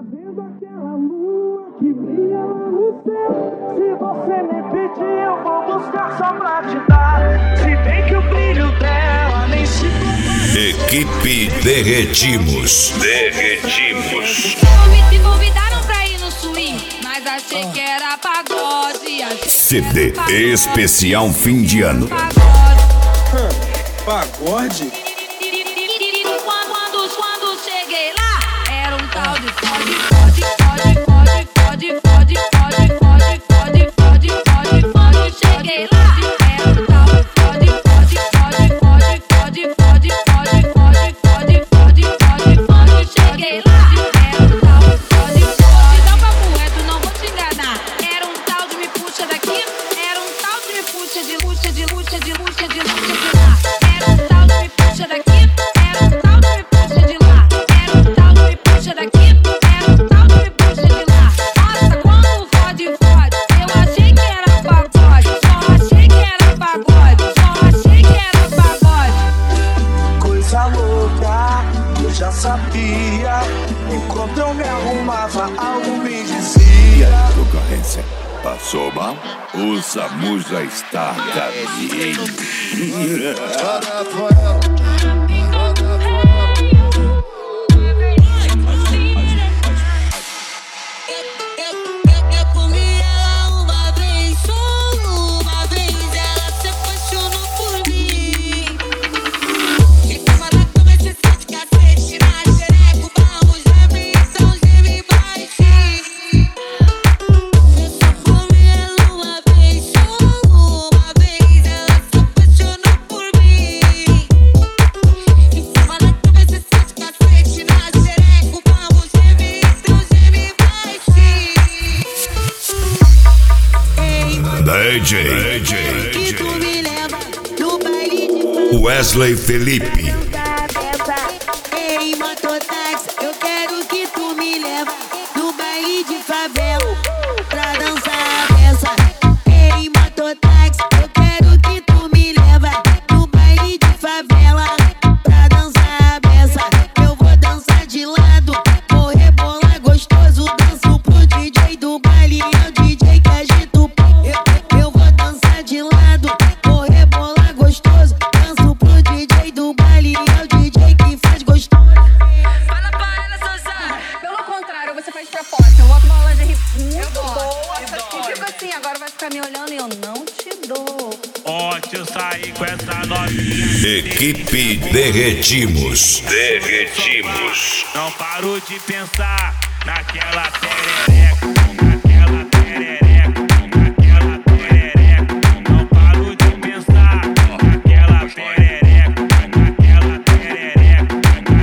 vendo aquela lua que brilha lá no céu? Se você me pedir, eu vou buscar só pra te dar. Se bem que o brilho dela nem se compara. Equipe Derretimos. Me convidaram pra ir no swing, mas achei que era pagode. CD especial fim de ano. Pagode? Quando cheguei lá, era um tal de fode. Cheguei lá, era um tal de fode. Cheguei lá, era um tal de fode. Te dá um papo reto, não vou te enganar. Era um tal de me puxa daqui, era um tal de me puxa de lá. Era um tal de me puxa daqui, era um tal de me puxa de lá. Era um tal de me puxa daqui, era um tal de me puxa de lá. Nossa, quando fode, eu achei que era pagode. Só achei que era pagode. Coisa louca, eu já sabia. Enquanto eu me arrumava, algo me dizia. Concorrência passou mal? O SAMU já está a caminho. Eu comi ela uma vez, só uma vez. Ela se apaixonou por mim. E tava na cama, esse de cacete, na xereca, o barro geme, então geme baixinho. Eu só comi ela uma vez, só uma vez. Ela se apaixonou por mim. E tava na cama, esse de cacete, na xereca, o barro geme, então geme baixinho. Que tu me leva no baile de Wesley Felipe. Ei, mototáxi, eu quero que tu me leva no baile de favela pra dançar a peça. Ei, mototáxi, eu quero que tu me leva no baile de favela pra dançar a peça. Eu vou dançar de lado, vou rebolar gostoso, danço pro DJ do baile, é o DJ que agita o pau. Eu vou dançar de lado, vou rebolar gostoso, danço pro DJ do baile, é o DJ que faz gostoso. Fala pra ela, Suzana. Pelo contrário, você faz proposta. Eu boto uma lingerie muito boa. E tipo assim, agora vai ficar me olhando e eu não te dou. Ontem eu saí com essa novinha. Equipe Derretimos. Não paro de pensar naquela perereca. Naquela perereca. Não paro de pensar naquela perereca. Naquela perereca.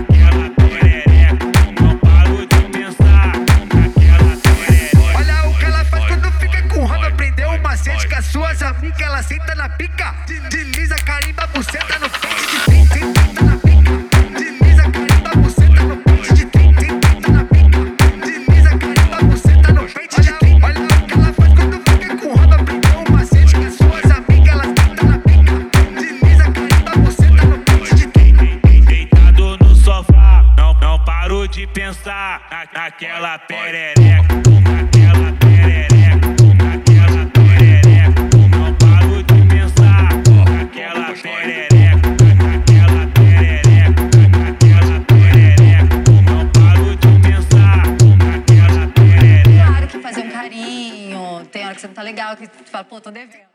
Não paro de pensar naquela perereca. Olha o que ela faz quando fica com raiva. Aprendeu o macete com as suas amigas. Ela senta na pica, desliza, carimba, buceta no pente de 30, senta na pica. Desliza, carimba, buceta no pente de 30, senta na pica. Desliza, carimba, buceta no pente de 30. Olha o que ela faz quando fica com raiva. Aprendeu o macete com as suas amigas. Ela senta na pica, desliza, carimba, buceta no pente de 30. Deitado no sofá, não paro de pensar naquela perereca. Naquela perereca. Não paro de pensar naquela perereca. Naquela perereca. Não paro de pensar naquela perereca. Claro que fazer um carinho, tem hora que você não tá legal, que tu fala, pô, tô devendo.